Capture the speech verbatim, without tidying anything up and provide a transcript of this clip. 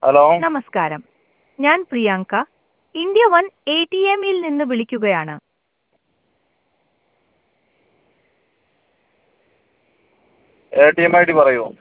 Hello നമസ്കാരം, ഞാൻ Priyanka India one A T എമ്മിൽ നിന്ന് വിളിക്കുകയാണ്. A T M I D പറയൂ.